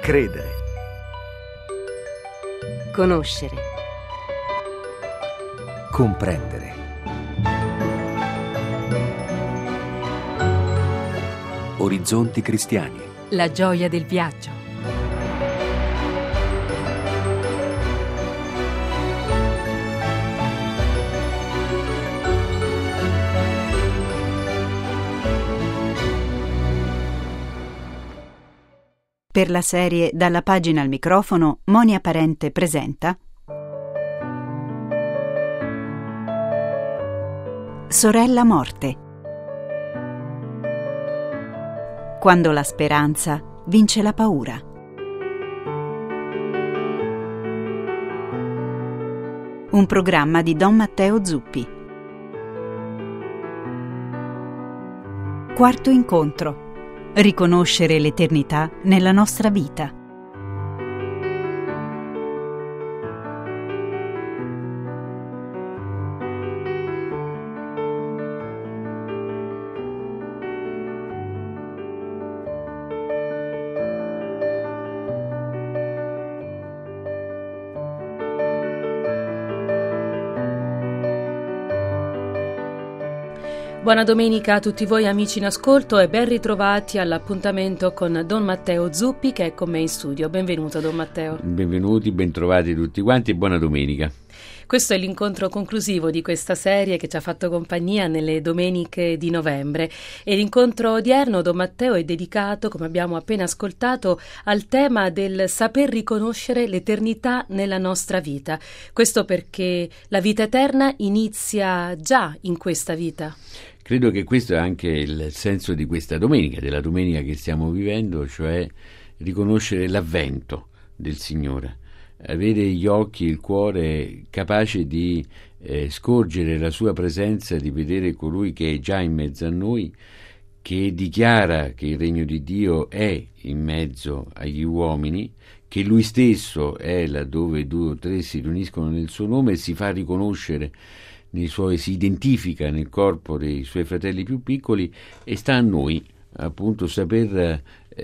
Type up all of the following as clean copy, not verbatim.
Credere. Conoscere. Comprendere. Orizzonti cristiani. La gioia del viaggio. Per la serie Dalla pagina al microfono, Monia Parente presenta Sorella Morte. Quando la speranza vince la paura. Un programma di Don Matteo Zuppi. Quarto incontro. Riconoscere l'eternità nella nostra vita. Buona domenica a tutti voi amici in ascolto e ben ritrovati all'appuntamento con Don Matteo Zuppi che è con me in studio. Benvenuto Don Matteo. Benvenuti, bentrovati tutti quanti e buona domenica. Questo è l'incontro conclusivo di questa serie che ci ha fatto compagnia nelle domeniche di novembre e l'incontro odierno, Don Matteo, è dedicato, come abbiamo appena ascoltato, al tema del saper riconoscere l'eternità nella nostra vita. Questo perché la vita eterna inizia già in questa vita. Credo che questo è anche il senso di questa domenica, della domenica che stiamo vivendo, cioè riconoscere l'avvento del Signore. Avere gli occhi, il cuore capace di scorgere la sua presenza, di vedere colui che è già in mezzo a noi, che dichiara che il regno di Dio è in mezzo agli uomini, che lui stesso è laddove 2 o 3 si riuniscono nel suo nome e si fa riconoscere si identifica nel corpo dei suoi fratelli più piccoli, e sta a noi appunto saper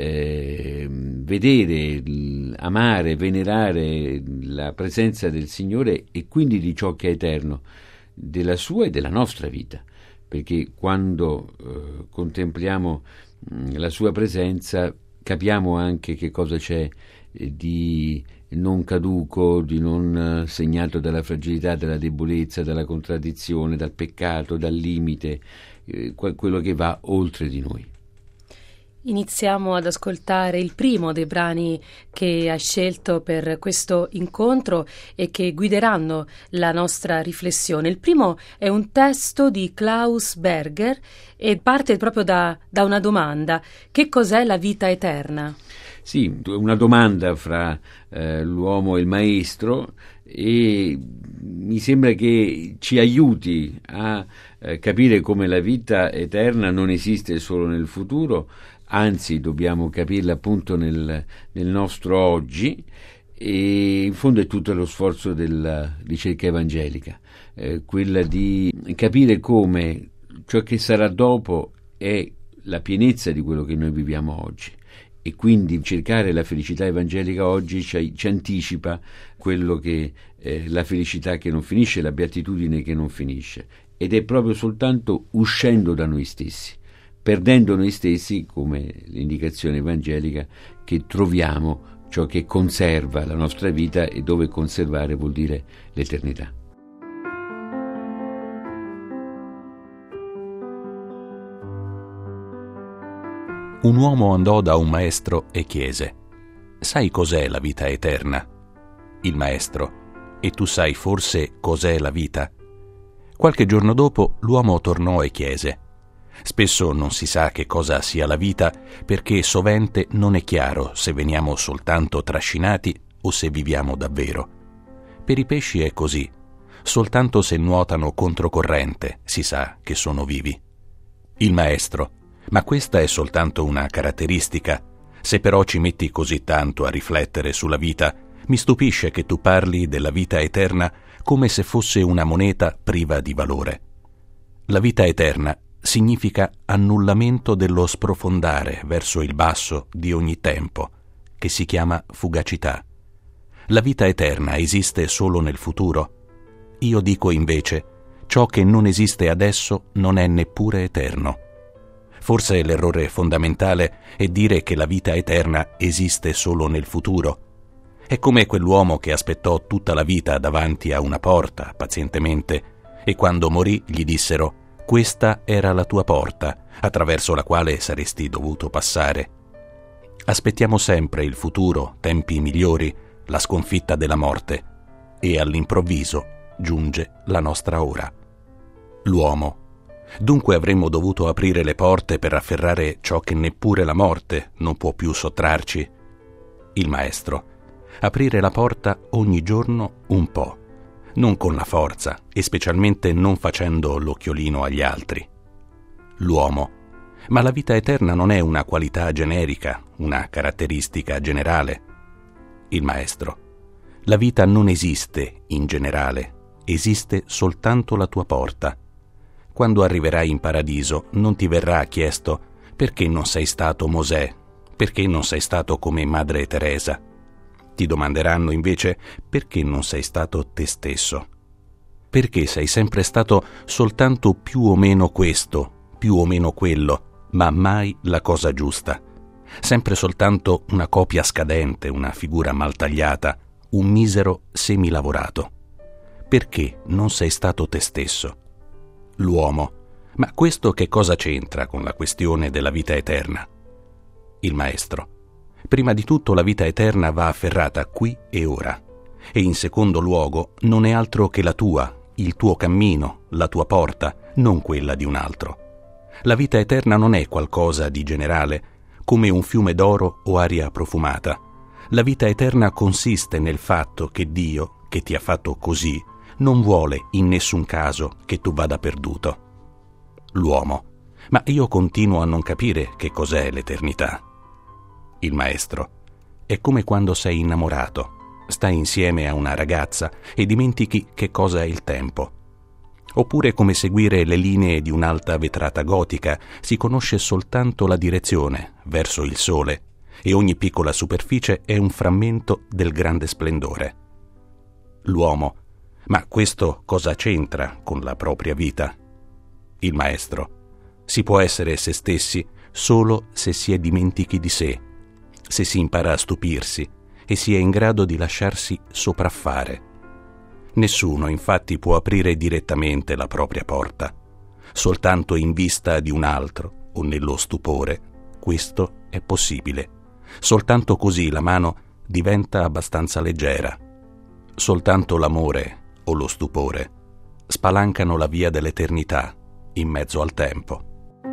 vedere, amare, venerare la presenza del Signore e quindi di ciò che è eterno, della sua e della nostra vita, perché quando contempliamo la sua presenza capiamo anche che cosa c'è di non caduco, di non segnato dalla fragilità, dalla debolezza, dalla contraddizione, dal peccato, dal limite, quello che va oltre di noi. Iniziamo ad ascoltare il primo dei brani che hai scelto per questo incontro e che guideranno la nostra riflessione. Il primo è un testo di Klaus Berger e parte proprio da una domanda: che cos'è la vita eterna? Sì, una domanda fra l'uomo e il maestro, e mi sembra che ci aiuti a capire come la vita eterna non esiste solo nel futuro, anzi dobbiamo capirla appunto nel nostro oggi, e in fondo è tutto lo sforzo della ricerca evangelica, quella di capire come ciò che sarà dopo è la pienezza di quello che noi viviamo oggi. E quindi cercare la felicità evangelica oggi ci anticipa quello che la felicità che non finisce, la beatitudine che non finisce. Ed è proprio soltanto uscendo da noi stessi, perdendo noi stessi, come l'indicazione evangelica, che troviamo ciò che conserva la nostra vita, e dove conservare vuol dire l'eternità. Un uomo andò da un maestro e chiese: «Sai cos'è la vita eterna?» Il maestro: «E tu sai forse cos'è la vita?» Qualche giorno dopo l'uomo tornò e chiese: «Spesso non si sa che cosa sia la vita, perché sovente non è chiaro se veniamo soltanto trascinati o se viviamo davvero. Per i pesci è così: soltanto se nuotano controcorrente si sa che sono vivi». Il maestro: «Ma questa è soltanto una caratteristica. Se però ci metti così tanto a riflettere sulla vita, mi stupisce che tu parli della vita eterna come se fosse una moneta priva di valore. La vita eterna significa annullamento dello sprofondare verso il basso di ogni tempo, che si chiama fugacità. La vita eterna esiste solo nel futuro? Io dico invece, ciò che non esiste adesso non è neppure eterno. Forse l'errore fondamentale è dire che la vita eterna esiste solo nel futuro. È come quell'uomo che aspettò tutta la vita davanti a una porta, pazientemente, e quando morì gli dissero: «Questa era la tua porta, attraverso la quale saresti dovuto passare». Aspettiamo sempre il futuro, tempi migliori, la sconfitta della morte, e all'improvviso giunge la nostra ora. L'uomo. Dunque avremmo dovuto aprire le porte per afferrare ciò che neppure la morte non può più sottrarci. Il maestro. Aprire la porta ogni giorno un po', non con la forza e specialmente non facendo l'occhiolino agli altri. L'uomo. Ma la vita eterna non è una qualità generica, una caratteristica generale. Il maestro. La vita non esiste in generale, esiste soltanto la tua porta. Quando arriverai in paradiso non ti verrà chiesto perché non sei stato Mosè, perché non sei stato come Madre Teresa. Ti domanderanno invece perché non sei stato te stesso. Perché sei sempre stato soltanto più o meno questo, più o meno quello, ma mai la cosa giusta. Sempre soltanto una copia scadente, una figura mal tagliata, un misero semilavorato. Perché non sei stato te stesso? L'uomo. Ma questo che cosa c'entra con la questione della vita eterna? Il maestro. Prima di tutto la vita eterna va afferrata qui e ora, e in secondo luogo non è altro che la tua, il tuo cammino, la tua porta, non quella di un altro. La vita eterna non è qualcosa di generale, come un fiume d'oro o aria profumata. La vita eterna consiste nel fatto che Dio, che ti ha fatto così, non vuole in nessun caso che tu vada perduto. L'uomo. Ma io continuo a non capire che cos'è l'eternità. Il maestro. È come quando sei innamorato, stai insieme a una ragazza e dimentichi che cosa è il tempo. Oppure come seguire le linee di un'alta vetrata gotica, si conosce soltanto la direzione verso il sole e ogni piccola superficie è un frammento del grande splendore. L'uomo. Ma questo cosa c'entra con la propria vita? Il maestro. Si può essere se stessi solo se si è dimentichi di sé, se si impara a stupirsi e si è in grado di lasciarsi sopraffare. Nessuno infatti può aprire direttamente la propria porta, soltanto in vista di un altro o nello stupore. Questo è possibile. Soltanto così la mano diventa abbastanza leggera. Soltanto l'amore o lo stupore spalancano la via dell'eternità in mezzo al tempo.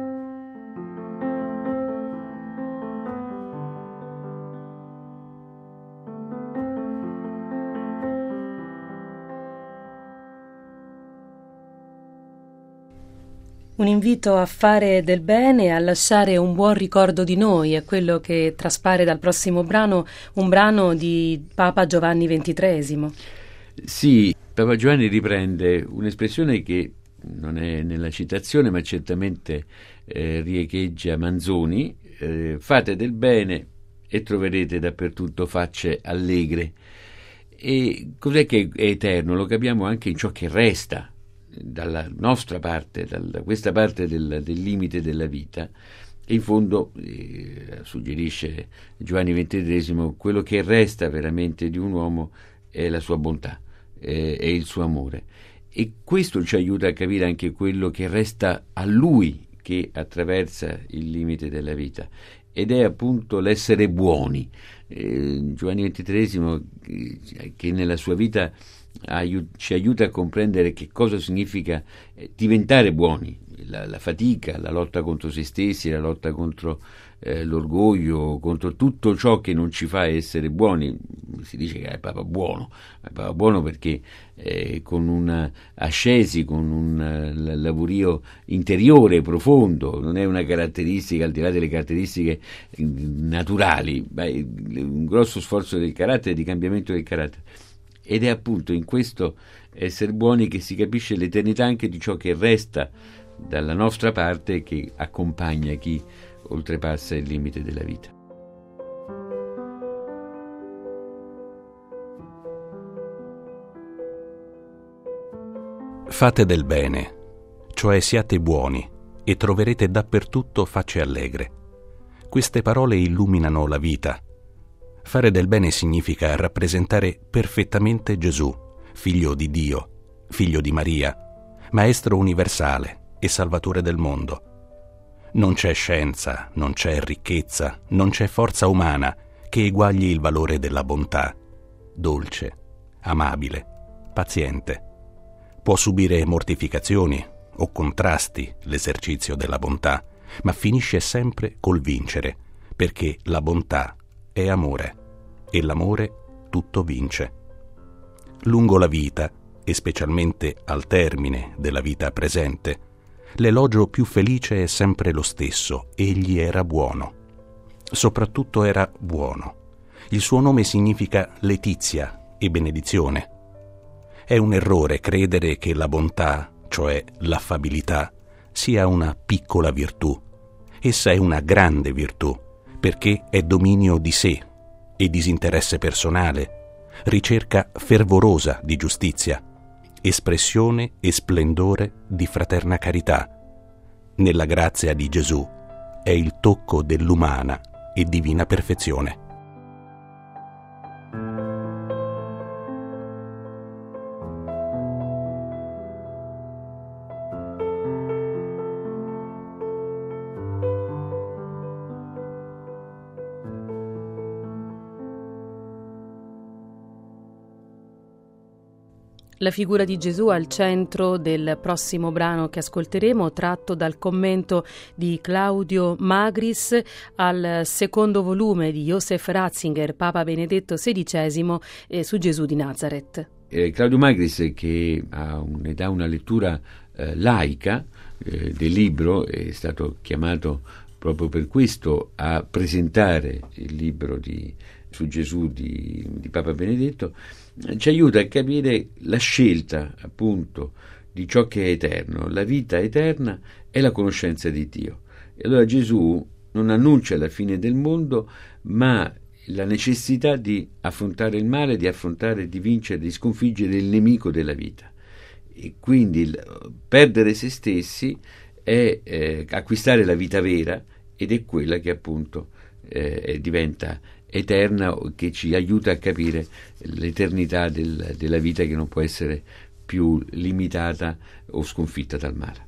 Un invito a fare del bene e a lasciare un buon ricordo di noi è quello che traspare dal prossimo brano, un brano di Papa Giovanni XXIII. Sì, Papa Giovanni riprende un'espressione che non è nella citazione, ma certamente riecheggia Manzoni: fate del bene e troverete dappertutto facce allegre. E cos'è che è eterno? Lo capiamo anche in ciò che resta dalla nostra parte, da questa parte del limite della vita. E in fondo, suggerisce Giovanni XXIII, quello che resta veramente di un uomo è la sua bontà, è il suo amore, e questo ci aiuta a capire anche quello che resta a lui che attraversa il limite della vita, ed è appunto l'essere buoni. Giovanni XXIII, che nella sua vita ci aiuta a comprendere che cosa significa diventare buoni, la fatica, la lotta contro se stessi, la lotta contro l'orgoglio, contro tutto ciò che non ci fa essere buoni. Si dice che è Papa buono perché con una ascesi, con un lavorio interiore profondo, non è una caratteristica al di là delle caratteristiche naturali, ma è un grosso sforzo del carattere, di cambiamento del carattere. Ed è appunto in questo essere buoni che si capisce l'eternità anche di ciò che resta dalla nostra parte, che accompagna chi oltrepassa il limite della vita. Fate del bene, cioè siate buoni, e troverete dappertutto facce allegre. Queste parole illuminano la vita. Fare del bene significa rappresentare perfettamente Gesù, figlio di Dio, figlio di Maria, maestro universale e salvatore del mondo. Non c'è scienza, non c'è ricchezza, non c'è forza umana che eguagli il valore della bontà, dolce, amabile, paziente. Può subire mortificazioni o contrasti l'esercizio della bontà, ma finisce sempre col vincere, perché la bontà è amore e l'amore tutto vince. Lungo la vita, e specialmente al termine della vita presente, l'elogio più felice è sempre lo stesso: egli era buono. Soprattutto era buono. Il suo nome significa letizia e benedizione. È un errore credere che la bontà, cioè l'affabilità, sia una piccola virtù. Essa è una grande virtù, perché è dominio di sé e disinteresse personale, ricerca fervorosa di giustizia, espressione e splendore di fraterna carità. Nella grazia di Gesù è il tocco dell'umana e divina perfezione. La figura di Gesù al centro del prossimo brano che ascolteremo, tratto dal commento di Claudio Magris al secondo volume di Joseph Ratzinger, Papa Benedetto XVI, su Gesù di Nazareth. Claudio Magris, che dà una lettura laica del libro, è stato chiamato proprio per questo a presentare il libro su Gesù di Papa Benedetto, ci aiuta a capire la scelta appunto di ciò che è eterno. La vita eterna è la conoscenza di Dio. E allora Gesù non annuncia la fine del mondo, ma la necessità di affrontare il male, di vincere, di sconfiggere il nemico della vita. E quindi perdere se stessi è acquistare la vita vera, ed è quella che appunto diventa eterna, che ci aiuta a capire l'eternità della vita, che non può essere più limitata o sconfitta dal male.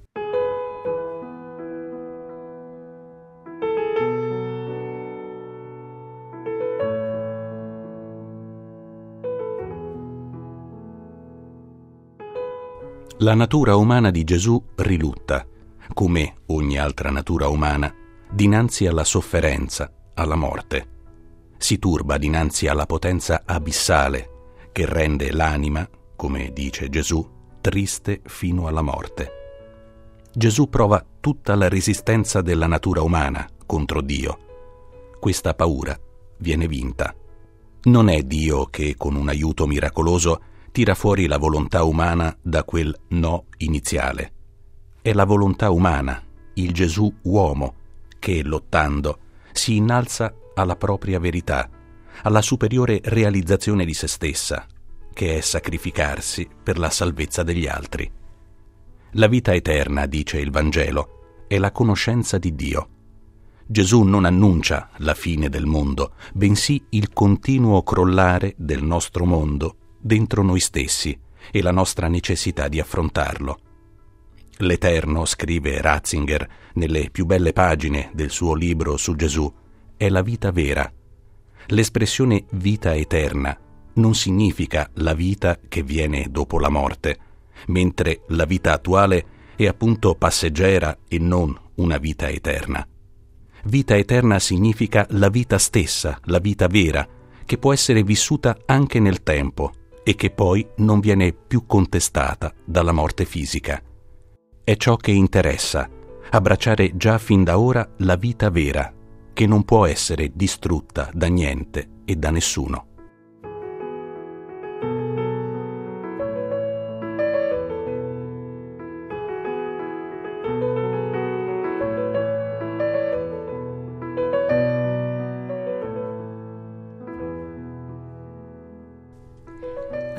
La natura umana di Gesù rilutta, come ogni altra natura umana, dinanzi alla sofferenza, alla morte. Si turba dinanzi alla potenza abissale che rende l'anima, come dice Gesù, triste fino alla morte. Gesù prova tutta la resistenza della natura umana contro Dio. Questa paura viene vinta. Non è Dio che con un aiuto miracoloso tira fuori la volontà umana da quel no iniziale. È la volontà umana, il Gesù uomo, che lottando si innalza alla propria verità, alla superiore realizzazione di se stessa, che è sacrificarsi per la salvezza degli altri. La vita eterna, dice il Vangelo, è la conoscenza di Dio. Gesù non annuncia la fine del mondo, bensì il continuo crollare del nostro mondo dentro noi stessi e la nostra necessità di affrontarlo. L'Eterno, scrive Ratzinger nelle più belle pagine del suo libro su Gesù, è la vita vera. L'espressione vita eterna non significa la vita che viene dopo la morte, mentre la vita attuale è appunto passeggera e non una vita eterna. Vita eterna significa la vita stessa, la vita vera, che può essere vissuta anche nel tempo e che poi non viene più contestata dalla morte fisica. È ciò che interessa, abbracciare già fin da ora la vita vera, che non può essere distrutta da niente e da nessuno.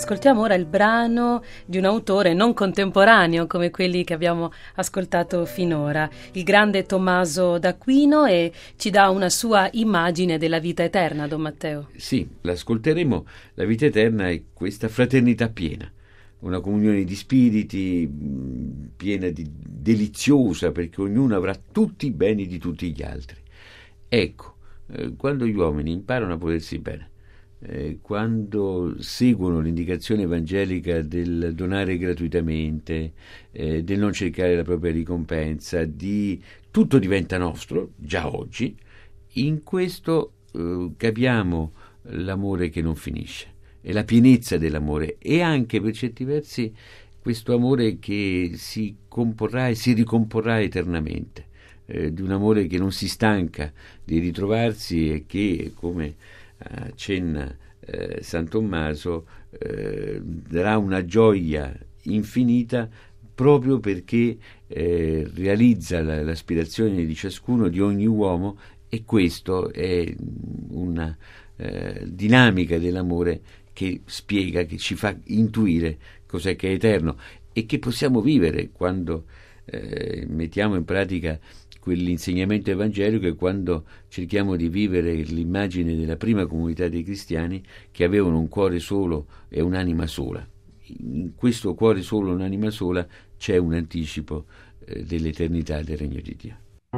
Ascoltiamo ora il brano di un autore non contemporaneo come quelli che abbiamo ascoltato finora, il grande Tommaso d'Aquino, e ci dà una sua immagine della vita eterna, Don Matteo. Sì, l'ascolteremo. La vita eterna è questa fraternità piena, una comunione di spiriti piena di deliziosa, perché ognuno avrà tutti i beni di tutti gli altri. Ecco, quando gli uomini imparano a volersi bene, quando seguono l'indicazione evangelica del donare gratuitamente, del non cercare la propria ricompensa, di tutto diventa nostro, già oggi, in questo capiamo l'amore che non finisce, e la pienezza dell'amore, e anche per certi versi questo amore che si comporrà e si ricomporrà eternamente, di un amore che non si stanca di ritrovarsi e che, come accenna San Tommaso, darà una gioia infinita proprio perché realizza l'aspirazione di ciascuno, di ogni uomo, e questo è una dinamica dell'amore che spiega, che ci fa intuire cos'è che è eterno e che possiamo vivere quando mettiamo in pratica quell'insegnamento evangelico, e quando cerchiamo di vivere l'immagine della prima comunità dei cristiani, che avevano un cuore solo e un'anima sola. In questo cuore solo e un'anima sola c'è un anticipo dell'eternità del regno di Dio.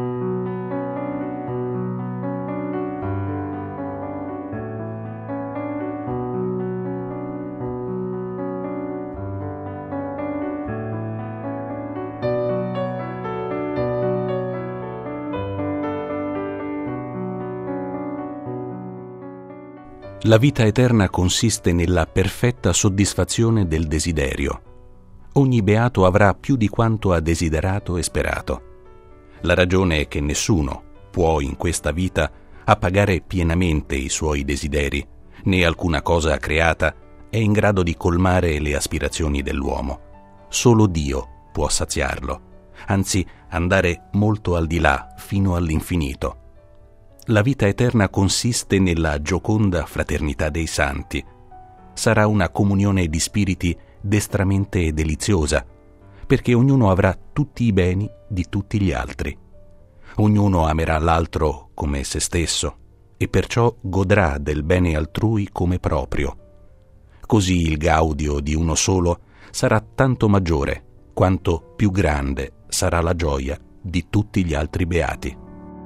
La vita eterna consiste nella perfetta soddisfazione del desiderio. Ogni beato avrà più di quanto ha desiderato e sperato. La ragione è che nessuno può in questa vita appagare pienamente i suoi desideri, né alcuna cosa creata è in grado di colmare le aspirazioni dell'uomo. Solo Dio può saziarlo, anzi andare molto al di là, fino all'infinito. La vita eterna consiste nella gioconda fraternità dei santi. Sarà una comunione di spiriti destramente deliziosa, perché ognuno avrà tutti i beni di tutti gli altri. Ognuno amerà l'altro come se stesso, e perciò godrà del bene altrui come proprio. Così il gaudio di uno solo sarà tanto maggiore, quanto più grande sarà la gioia di tutti gli altri beati.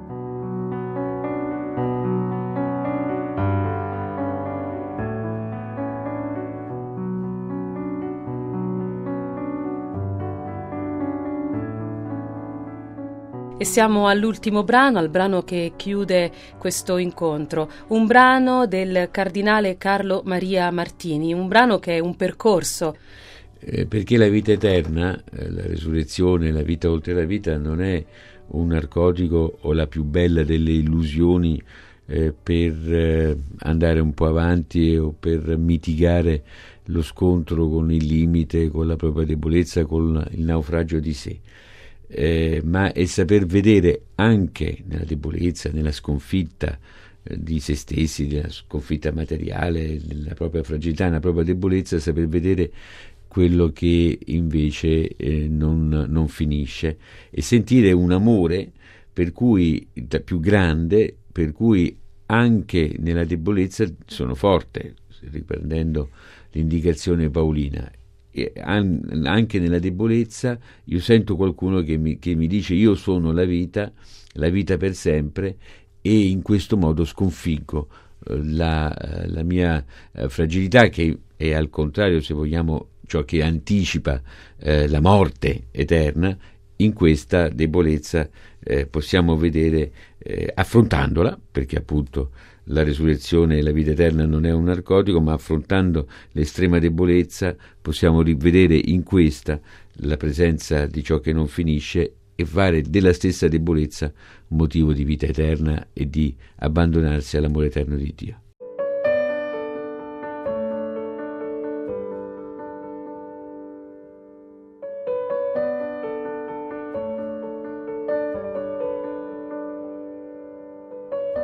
E siamo all'ultimo brano, al brano che chiude questo incontro, un brano del cardinale Carlo Maria Martini, un brano che è un percorso. Perché la vita eterna, la resurrezione, la vita oltre la vita, non è un narcotico o la più bella delle illusioni per andare un po' avanti o per mitigare lo scontro con il limite, con la propria debolezza, con il naufragio di sé. Ma è saper vedere anche nella debolezza, nella sconfitta di se stessi, nella sconfitta materiale, nella propria fragilità, nella propria debolezza, saper vedere quello che invece non finisce, e sentire un amore per cui più grande, per cui anche nella debolezza sono forte, riprendendo l'indicazione paolina. E anche nella debolezza io sento qualcuno che mi dice: io sono la vita per sempre, e in questo modo sconfiggo la mia fragilità, che è al contrario, se vogliamo, ciò che anticipa la morte eterna. In questa debolezza possiamo vedere, affrontandola, perché appunto la resurrezione e la vita eterna non è un narcotico, ma affrontando l'estrema debolezza possiamo rivedere in questa la presenza di ciò che non finisce e fare della stessa debolezza motivo di vita eterna e di abbandonarsi all'amore eterno di Dio.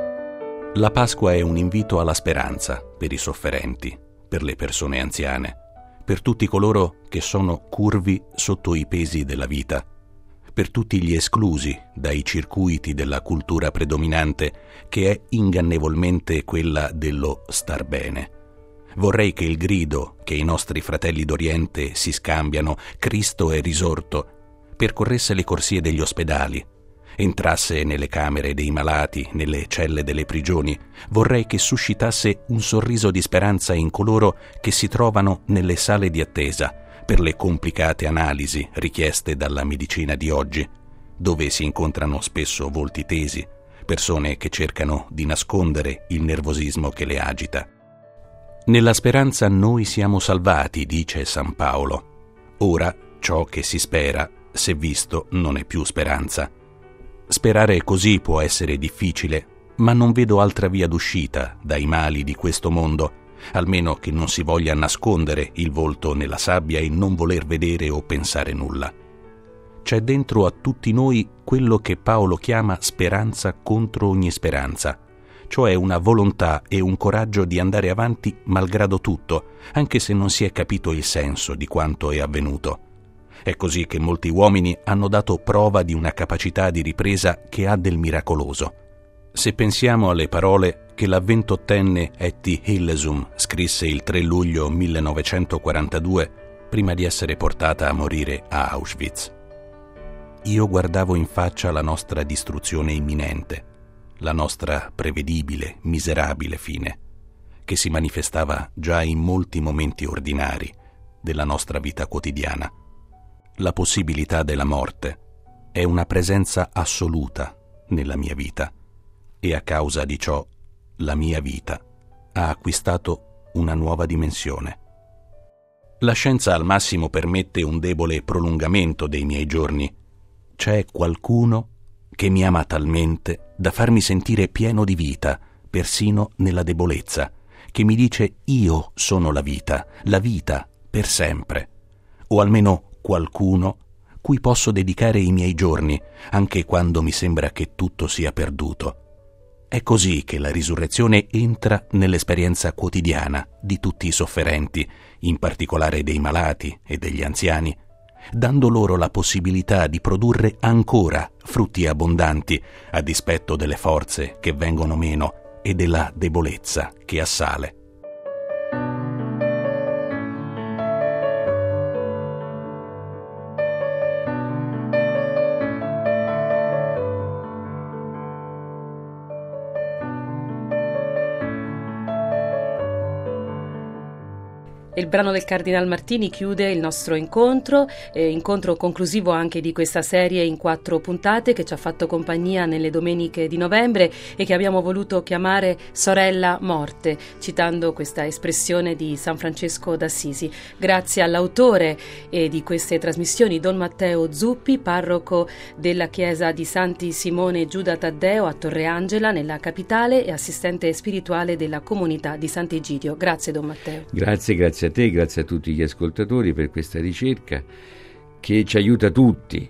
La Pasqua è un invito alla speranza per i sofferenti, per le persone anziane, per tutti coloro che sono curvi sotto i pesi della vita, per tutti gli esclusi dai circuiti della cultura predominante, che è ingannevolmente quella dello star bene. Vorrei che il grido che i nostri fratelli d'Oriente si scambiano, Cristo è risorto, percorresse le corsie degli ospedali, entrasse nelle camere dei malati, nelle celle delle prigioni. Vorrei che suscitasse un sorriso di speranza in coloro che si trovano nelle sale di attesa per le complicate analisi richieste dalla medicina di oggi, dove si incontrano spesso volti tesi, persone che cercano di nascondere il nervosismo che le agita. Nella speranza noi siamo salvati, dice San Paolo. Ora ciò che si spera, se visto, non è più speranza. Sperare così può essere difficile, ma non vedo altra via d'uscita dai mali di questo mondo, almeno che non si voglia nascondere il volto nella sabbia e non voler vedere o pensare nulla. C'è dentro a tutti noi quello che Paolo chiama speranza contro ogni speranza, cioè una volontà e un coraggio di andare avanti malgrado tutto, anche se non si è capito il senso di quanto è avvenuto. È così che molti uomini hanno dato prova di una capacità di ripresa che ha del miracoloso. Se pensiamo alle parole che la 28enne Etty Hillesum scrisse il 3 luglio 1942, prima di essere portata a morire a Auschwitz. Io guardavo in faccia la nostra distruzione imminente, la nostra prevedibile, miserabile fine, che si manifestava già in molti momenti ordinari della nostra vita quotidiana. La possibilità della morte è una presenza assoluta nella mia vita e a causa di ciò la mia vita ha acquistato una nuova dimensione. La scienza al massimo permette un debole prolungamento dei miei giorni. C'è qualcuno che mi ama talmente da farmi sentire pieno di vita, persino nella debolezza, che mi dice io sono la vita per sempre, o almeno qualcuno cui posso dedicare i miei giorni, anche quando mi sembra che tutto sia perduto. È così che la risurrezione entra nell'esperienza quotidiana di tutti i sofferenti, in particolare dei malati e degli anziani, dando loro la possibilità di produrre ancora frutti abbondanti, a dispetto delle forze che vengono meno e della debolezza che assale. Il brano del Cardinal Martini chiude il nostro incontro conclusivo anche di questa serie in 4 puntate che ci ha fatto compagnia nelle domeniche di novembre e che abbiamo voluto chiamare Sorella Morte, citando questa espressione di San Francesco d'Assisi. Grazie all'autore di queste trasmissioni, Don Matteo Zuppi, parroco della chiesa di Santi Simone e Giuda Taddeo a Torre Angela, nella capitale, e assistente spirituale della comunità di Sant'Egidio. Grazie Don Matteo. Grazie a te, grazie a tutti gli ascoltatori per questa ricerca che ci aiuta tutti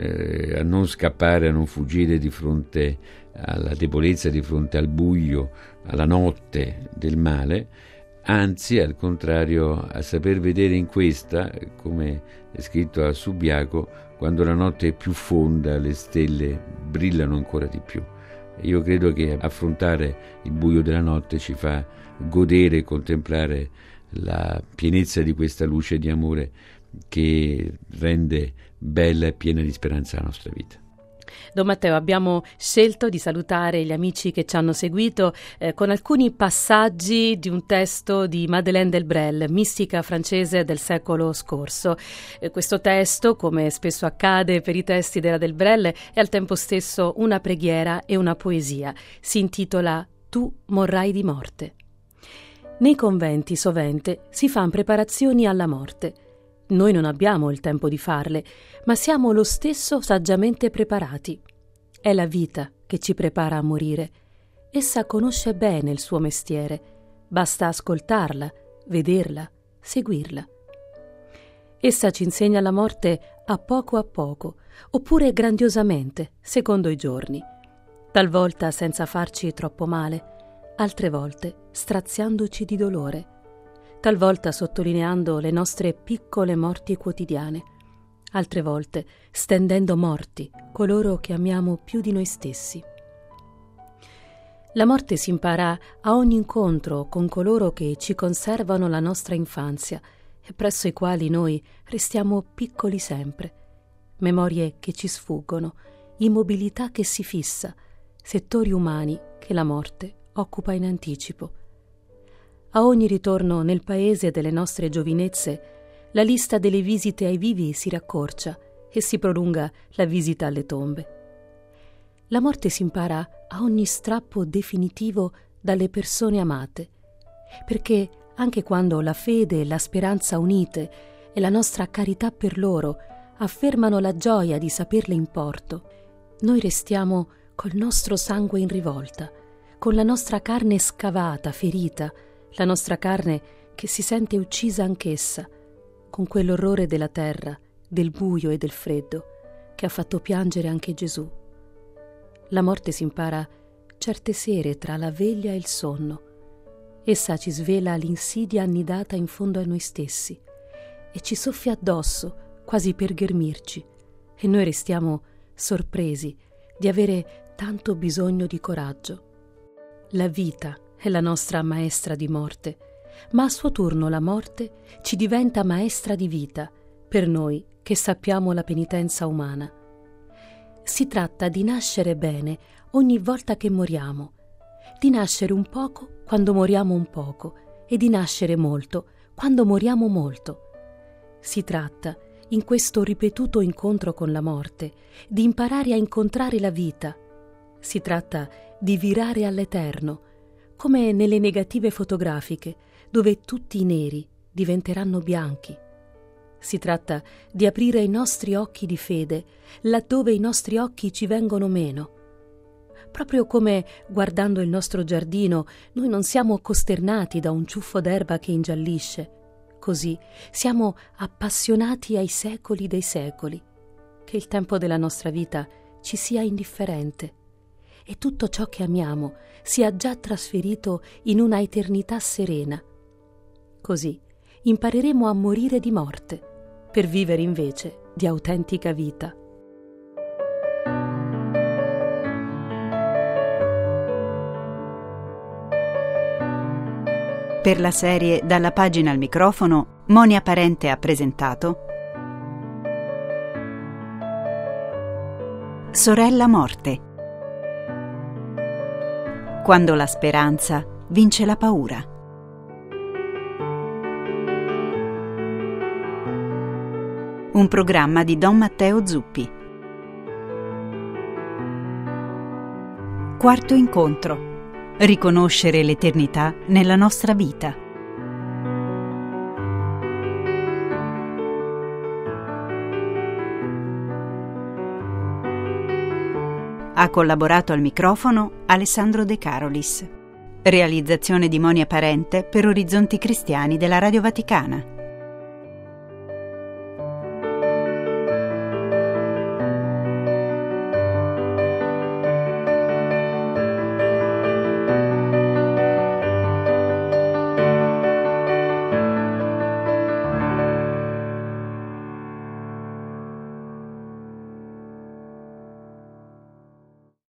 a non scappare, a non fuggire di fronte alla debolezza, di fronte al buio, alla notte del male, anzi al contrario a saper vedere in questa, come è scritto a Subiaco, quando la notte è più fonda le stelle brillano ancora di più. Io credo che affrontare il buio della notte ci fa godere e contemplare la pienezza di questa luce di amore che rende bella e piena di speranza la nostra vita. Don Matteo, abbiamo scelto di salutare gli amici che ci hanno seguito con alcuni passaggi di un testo di Madeleine Delbrel, mistica francese del secolo scorso. Questo testo, come spesso accade per i testi della Delbrel, è al tempo stesso una preghiera e una poesia. Si intitola Tu morrai di morte. Nei conventi sovente si fan preparazioni alla morte. Noi non abbiamo il tempo di farle, ma siamo lo stesso saggiamente preparati. È la vita che ci prepara a morire. Essa conosce bene il suo mestiere. Basta ascoltarla, vederla, seguirla. Essa ci insegna la morte a poco, oppure grandiosamente, secondo i giorni. Talvolta senza farci troppo male, altre volte straziandoci di dolore. talvolta sottolineando le nostre piccole morti quotidiane, altre volte stendendo morti coloro che amiamo più di noi stessi. La morte si impara a ogni incontro con coloro che ci conservano la nostra infanzia e presso i quali noi restiamo piccoli sempre, memorie che ci sfuggono, immobilità che si fissa, settori umani che la morte occupa in anticipo. A ogni ritorno nel paese delle nostre giovinezze, la lista delle visite ai vivi si raccorcia e si prolunga la visita alle tombe. La morte si impara a ogni strappo definitivo dalle persone amate, perché anche quando la fede e la speranza unite e la nostra carità per loro affermano la gioia di saperle in porto, noi restiamo col nostro sangue in rivolta, con la nostra carne scavata, ferita, la nostra carne che si sente uccisa anch'essa, con quell'orrore della terra, del buio e del freddo, che ha fatto piangere anche Gesù. La morte si impara certe sere tra la veglia e il sonno. Essa ci svela l'insidia annidata in fondo a noi stessi e ci soffia addosso, quasi per ghermirci, e noi restiamo sorpresi di avere tanto bisogno di coraggio. La vita è la nostra maestra di morte, ma a suo turno la morte ci diventa maestra di vita, per noi che sappiamo la penitenza umana. Si tratta di nascere bene ogni volta che moriamo, di nascere un poco quando moriamo un poco e di nascere molto quando moriamo molto. Si tratta, in questo ripetuto incontro con la morte, di imparare a incontrare la vita. Si tratta di virare all'eterno, come nelle negative fotografiche, dove tutti i neri diventeranno bianchi. Si tratta di aprire i nostri occhi di fede, laddove i nostri occhi ci vengono meno. Proprio come, guardando il nostro giardino, noi non siamo costernati da un ciuffo d'erba che ingiallisce, così siamo appassionati ai secoli dei secoli. Che il tempo della nostra vita ci sia indifferente e tutto ciò che amiamo sia già trasferito in una eternità serena. Così impareremo a morire di morte, per vivere invece di autentica vita. Per la serie Dalla pagina al microfono, Monia Parente ha presentato Sorella Morte. Quando la speranza vince la paura. Un programma di Don Matteo Zuppi. Quarto incontro. Riconoscere l'eternità nella nostra vita. Ha collaborato al microfono Alessandro De Carolis. Realizzazione di Monia Parente per Orizzonti Cristiani della Radio Vaticana.